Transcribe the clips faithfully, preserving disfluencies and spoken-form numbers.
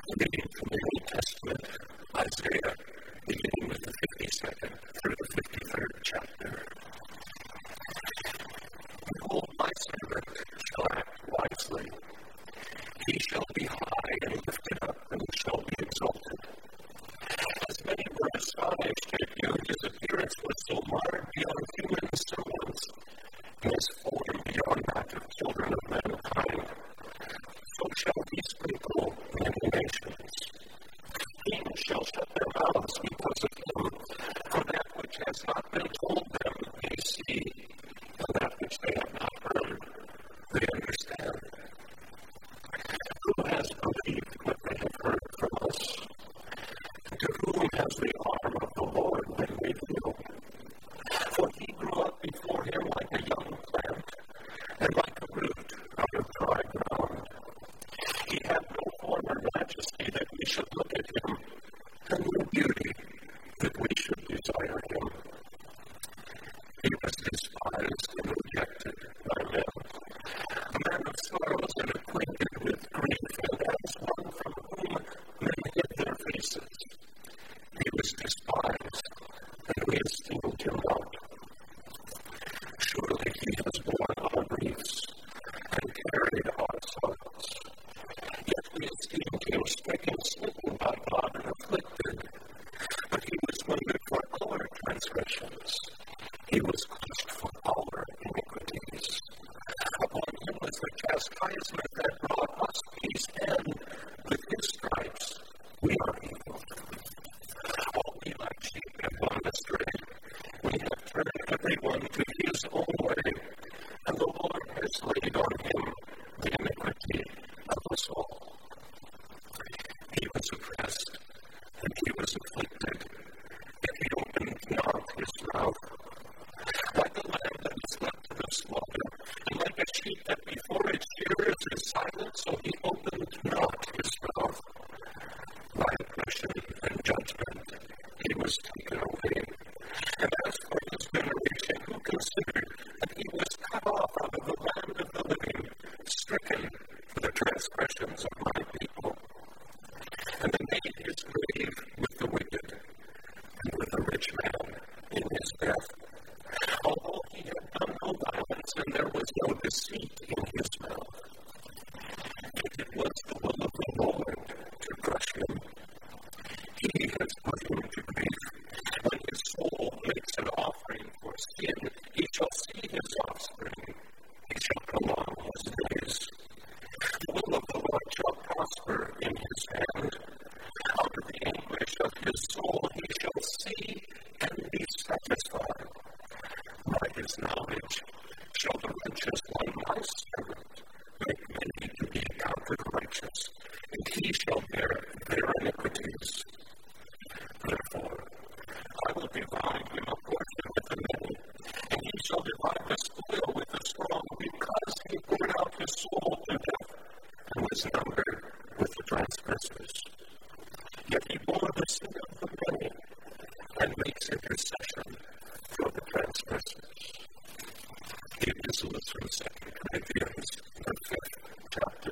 Reading from the Old Testament, Isaiah, beginning with the fifty-second through the fifty-third chapter. Behold, my servant shall act wisely. He shall be high and lifted up, and shall be exalted. As many were astonished at you, his appearance was so marred beyond human semblance, and his form beyond that of children of mankind. So shall he sprinkle many nations. Kings shall shut their mouths because of him, for that which has not been told them they see, and that which they have not heard they understand. Who has believed what they have heard from us? To whom has the arm of the Lord been revealed? For he grew up before him like a young plant, and like a root out of dry ground. He had no form or majesty that we should look at him, and no beauty that we should desire him. He was despised and rejected by men, a man of sorrows and acquainted with grief, and as one from whom men hid their faces. He was despised, and we esteemed him not. Surely he has borne our griefs and carried our sorrows. Yet we esteemed him stricken, smitten by God, and afflicted. But he was wounded for our transgressions. He was crushed for our iniquities. Upon him was the chastisement that brought us peace, and with his stripes we are healed. All we like sheep have gone astray. We have turned everyone to his own way, and the Lord has laid on him the iniquity of us all. He was oppressed, and he was afflicted, yet he opened not his mouth. Like a lamb that is left to the slaughter, and like a sheep that before its shearers is silent, so he opened not his mouth. By oppression and judgment he was taken away. And as for his generation, who considered that he was cut off out of the land of the living, stricken for the transgressions of my people? And they made his grave with the wicked, and with the rich man in his death. Although he had done no violence, and there was no deceit in his mouth. Yet it was the will of the Lord to crush him. He has put him to grief. When his soul makes an offering for sin, he shall see his offspring. He shall prolong his days. The will of the Lord shall prosper in his hand. Out of the anguish of his soul he shall see and be satisfied. By his knowledge shall the righteous one, my servant, make many to be accounted righteous, and he shall bear their iniquities. Therefore, I will divide him a portion with the many, and he shall divide the spoil with the strong, because he poured out his soul to death, and was numbered with the transgressors. Yet he bore the sin of the many, and makes intercession for the transgressors. The epistle is from Second Corinthians, the fifth chapter.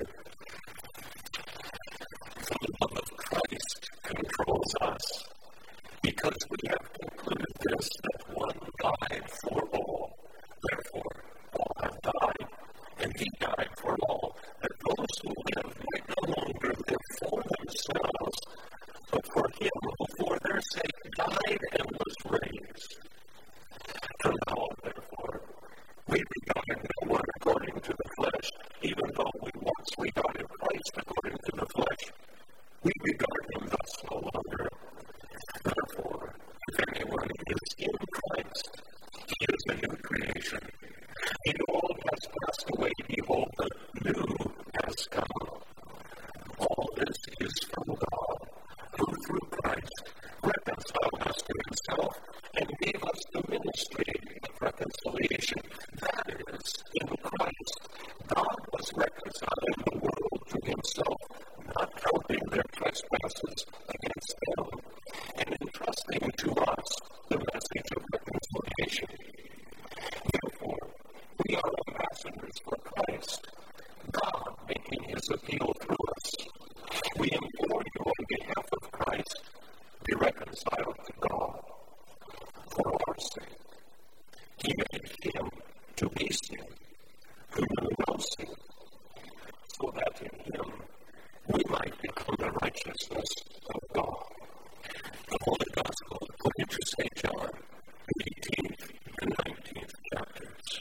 For the love of Christ controls us, because we have concluded this, that one died for all. Therefore, all have died, and he died for all, that those who live might no longer live for themselves, but for him who for their sake died and was raised. From now on, therefore, we regard no one according to the flesh, even though we once regarded Christ according to the flesh. We regard him thus no longer. Therefore, if anyone is in Christ, he is a new creation. The old has passed away, behold, the new has come. All this is from God, who through Christ reconciled us to himself and gave us the ministry of reconciliation. That is, in Christ, God was reconciling the world to himself, not counting their trespasses against them, and entrusting to us the message of reconciliation. Therefore, we are ambassadors for Christ, God making his appeal through us. We implore righteousness of God. The Holy Gospel according to Saint John, the eighteenth and nineteenth chapters.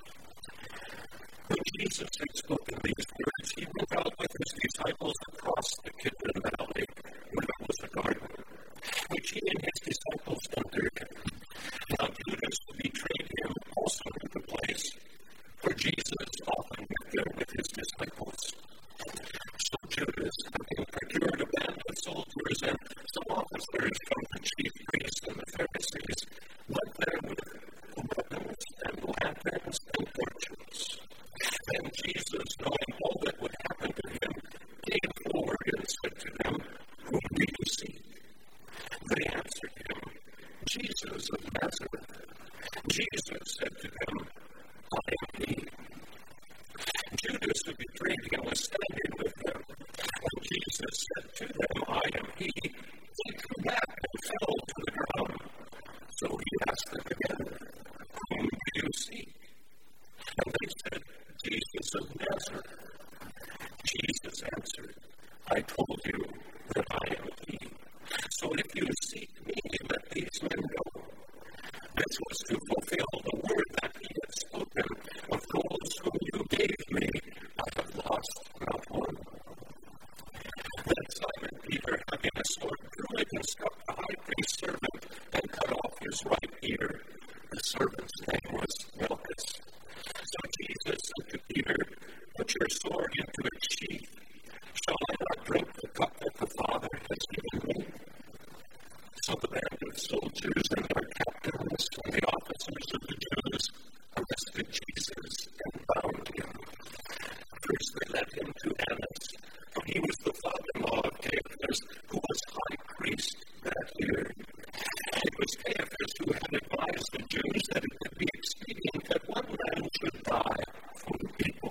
When Jesus had spoken these words, he went out with his disciples across the Kidron Valley, where there was a garden, which he and his disciples entered. Now Judas, who betrayed him, also knew the place, for Jesus often went there with his disciples. So Judas, having procured a band of soldiers and some officers from the chief priests and the Pharisees, went there with weapons and lanterns and torches. Then Jesus, knowing all that would happen to him, came forward and said to them, "Whom do you seek?" They answered him, "Jesus of Nazareth." Jesus said to them, "I am he." Judas, who betrayed him, was standing with them. And Jesus said to them, "I am he." They drew back and fell to the ground. So he asked them again, "Whom do you seek?" And they said, "Jesus of Nazareth." Jesus answered, "I told you that I am he. So if you seek me, let these men go." This was to fulfill the word that he had spoken, "Of those whom you gave me, I have lost not one." Then Simon Peter, having a sword, drew it and struck the high priest's servant and cut off his right ear. The servant's name was Malchus. So Jesus said to Peter, "Put your sword into its sheath. Shall I not drink the cup that the Father has given me?" So the band of soldiers and their captains and the officers of the Jews arrested Jesus and bound him. First they led him to Annas, for he was the father-in-law of Caiaphas, who was high priest that year. It was Caiaphas who had advised the Jews that it would be expedient that one man should die for the people.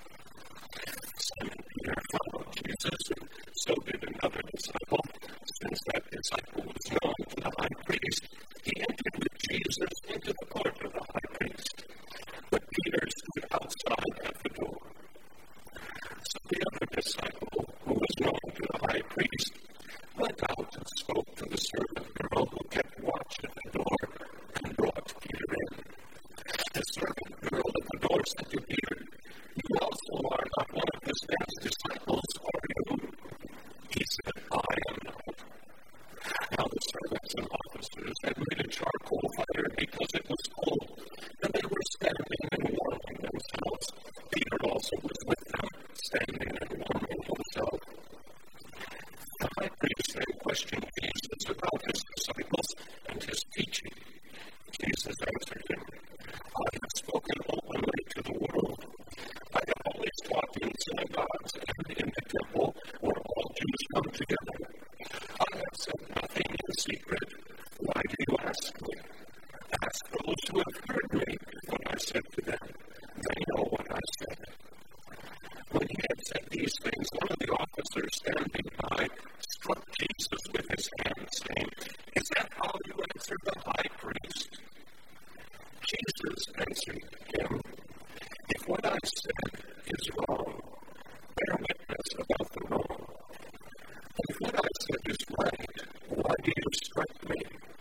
Simon Peter followed Jesus, and so did another disciple. Since that disciple was known to the high priest, he entered with Jesus into the court of the high priest. But Peter stood outside at the door. So the other disciple, who was known to the high priest, went out and spoke to the servant girl who kept watch at the door and brought Peter in. The servant girl at the door said to Peter, "You also are not one of this man's disciples, are you?" He said, "I am not." Now the servants and officers had made a charcoal fire because it was cold, and they were standing and warming themselves. Peter also was with them, standing and warming himself. The high priest then questioned Jesus about his disciples and his teaching. Jesus answered him, "I have spoken openly to the world. I have always taught in synagogues and in the temple where all Jews come together. I have said nothing in secret. Why do you ask me? Ask those who have heard me what I said to them. They know what I said." When he had said these things, one of the officers standing by struck Jesus with his hand, saying, "Is that how you answer the high priest?" Jesus answered him, "If what I said is wrong, bear witness about the wrong. And if what I said is right, why do you strike me?"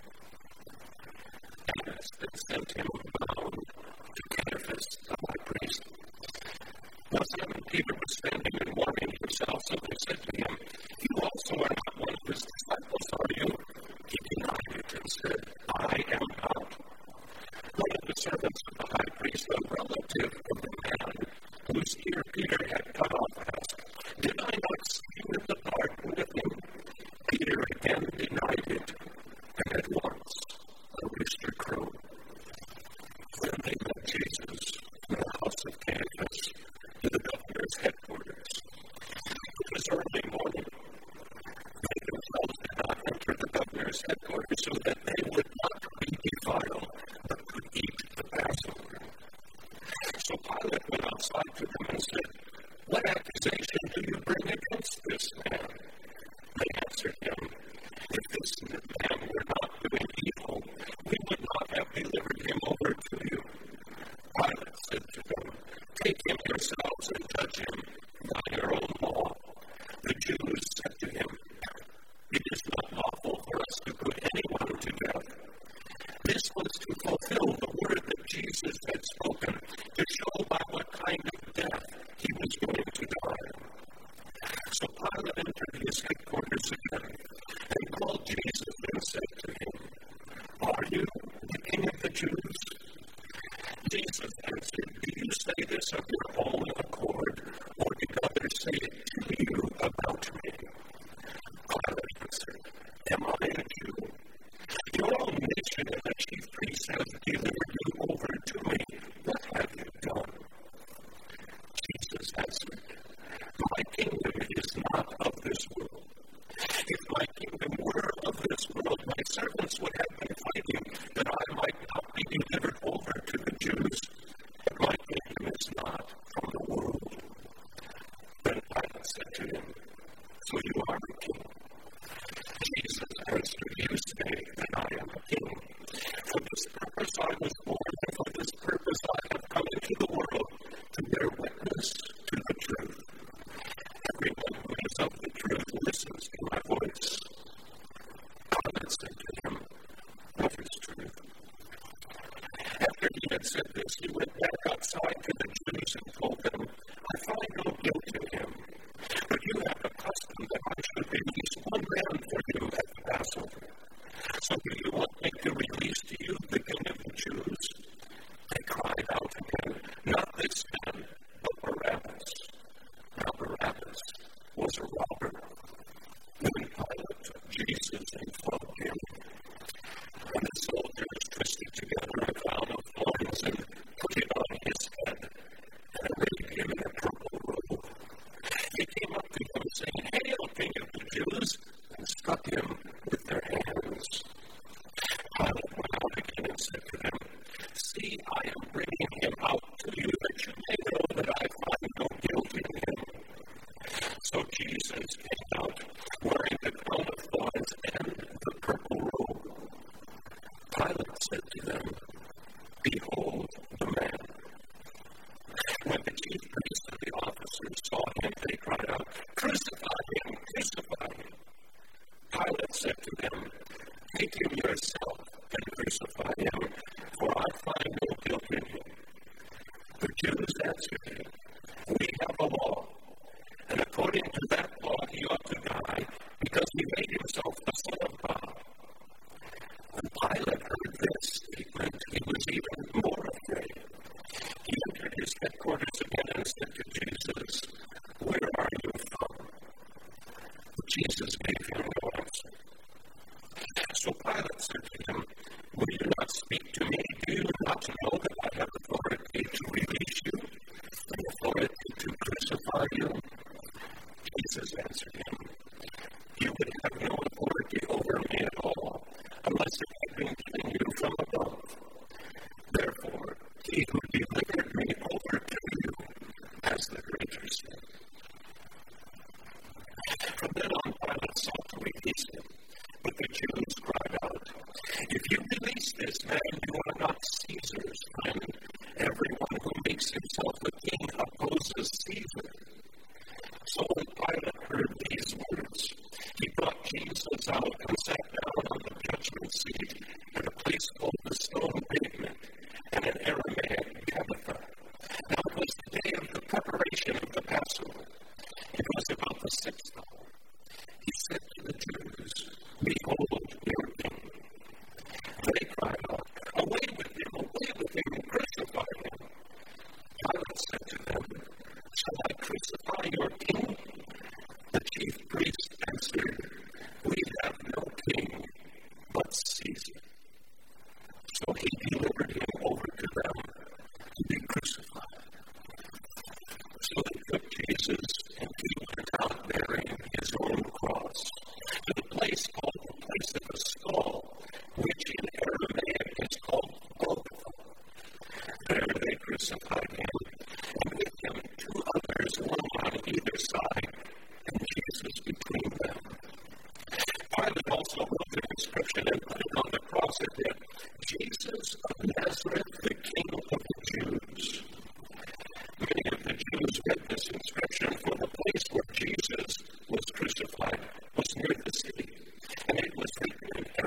Annas then sent him bound to Caiaphas, the high priest. Now Simon Peter was standing and warming himself, so they said to him, "You also are not one of his disciples, are you?" He denied it and said, "I am not." One of the servants of the high priest, a relative of the man whose ear Peter had cut off, asked, "Did I not see you in the garden with him?" Peter again denied it, and at once a rooster crowed. Then they met Jesus in the house of Caiaphas, to the governor's headquarters. It was early morning. They themselves did not enter the governor's headquarters so that they would not be defiled, but could eat the Passover. So Pilate went outside to them and said, "What accusation do you bring against this man?" They answered him, "If this man were not doing evil, we would not have delivered him over to you." Pilate said to them, "Take him yourselves and judge him by your own law." The Jews said to him, to put anyone to death. This was to fulfill the word that Jesus had spoken, to show by what kind of death he was going to die. So Pilate entered his headquarters again and called Jesus and said to him, "Are you the King of the Jews?" Jesus answered, "Do you say this of your own accord, or did others say it to you about me?" Pilate answered, "Am I a Jew? Your own nation and the chief priests have delivered you over to me. What have you done?" Jesus answered, "My kingdom is not of this world. If my kingdom were of this world, my servants would have been fighting that I might not be delivered over to the Jews. But my kingdom is not from the world." Then Pilate said to him, "So you are a king?" Jesus answered, "You say that I am a king. For this purpose I was born, and for this purpose I have come into the world, to bear witness to the truth. Everyone who is of the truth listens to my voice." Pilate said to him, "What is truth?" After he had said this, he went back outside to the Jews and told them, "I find no guilt in him. But you have a custom that I should release one man for you at the Passover. So do you want me to release to you the King of the Jews?" They cried out again, "Not this man, but Barabbas." Now Barabbas was a robber. Then Pilate took Jesus and flogged him. And the soldiers twisted together a crown of thorns and put it on his head, and arrayed him in a purple robe. They came up to him, saying, "Hail, King of the Jews!" and struck him with their hands. Pilate went out again and said to them, "See, I am bringing him out to you, that you may know that I find no guilt in him." So Jesus came out, wearing the crown of thorns and the purple robe. Pilate said to them, "Behold the man." When the chief priests and the officers saw him, they cried out, "Crucify him! Crucify him!" Pilate said to them, "Take him yourself and crucify him, for I find no guilt in him." The Jews answered him, "We have a law, and according to that law he ought to die, because he made himself the Son of God." When Pilate heard this statement, he was even more afraid. He entered his headquarters again and said to Jesus, "Where are you from?" But Jesus gave him no answer. So Pilate said to him, "Will you not speak to me? Do you not know that I have authority to release you and authority to crucify you?" Jesus answered him, "You would have no authority over me at all, unless it had been given you from above. Therefore, he who delivered me over to you has the greater sin." From then on, Pilate sought to release him, but the Jews cried out, "If you release this man, you are not Caesar's friend. Everyone who makes himself a king opposes Caesar." So when Pilate heard these words, he brought Jesus out and sat down on the judgment seat at a place called the Stone Pavement, and in Aramaic, Gabbatha. Now it was the day of the preparation of the Passover. It was about the sixth hour. He said to the Jews, "Behold your king." They cried out, "Away with him, away with him, crucify him." Pilate said to them, "Shall I crucify your king?" The chief priests answered, "We have no king but Caesar." So he delivered him over to them to be crucified. So they took Jesus, and he went out bearing his own cross to the place called the place of a skull, which in Aramaic is called Golgotha. There they crucified him, and with him two others, one on either side, and Jesus between them. Pilate also wrote an inscription and put it on the cross and said, "Jesus of Nazareth, the King of the Jews." Many of the Jews read this inscription, for the place where Jesus was crucified was near the city, and it was written in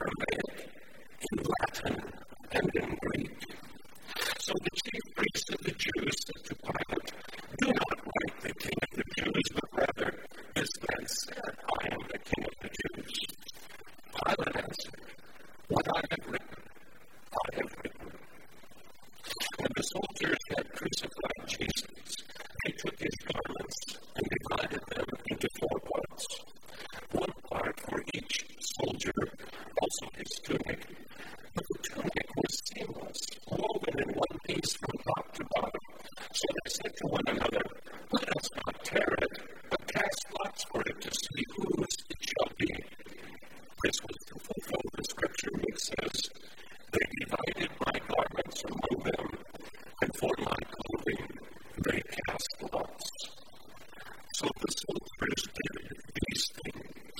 This was to fulfill the scripture which says, "They divided my garments among them, and for my clothing they cast lots." So the soldiers did these things.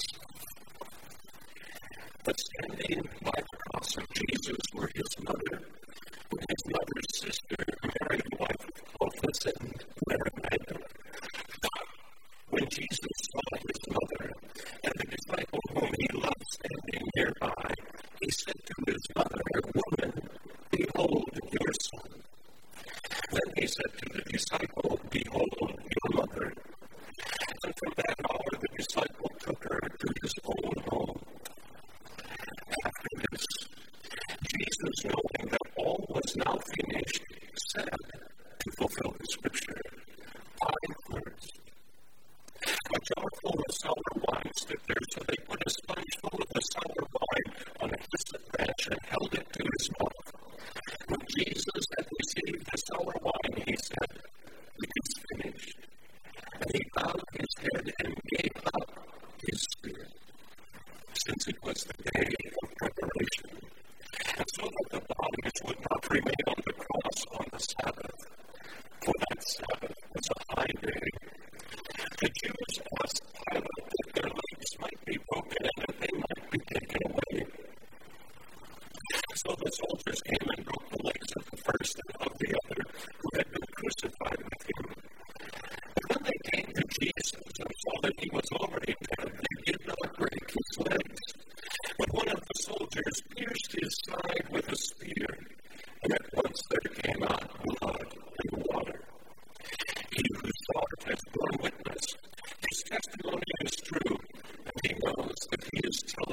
But standing by the cross of Jesus were his mother, and his mother's sister, Mary, wife of Clopas, and Mary Magdalene. When Jesus saw his mother and the disciple whom he loved standing nearby, he said to his mother, "Woman, behold your son." Then he said to the disciple, "Behold your mother." And from that hour the disciple took her to his own home. After this, Jesus, knowing that all was now finished, said, to fulfill the scripture, "Wine first." A jar full of sour wine stood there, so they put a sponge full of the sour wine on a hyssop branch and held it to his mouth. When Jesus had received the sour wine, he said, "It is finished." And he bowed his head and gave up his spirit. Since it was the day of preparation, and so that the bodies would not remain on the cross on the Sabbath, for that Sabbath was a high day, the Jews asked Pilate that their legs might be broken and that they might be taken away. So the soldiers came and broke the legs of the first and of the other who had been crucified with him. And when they came to Jesus and saw that he was already dead, they did not break his legs. But one of the soldiers pierced his side with a spear, and at once there came out blood and water. He who saw it has borne witness. His testimony is true, and he knows that he is telling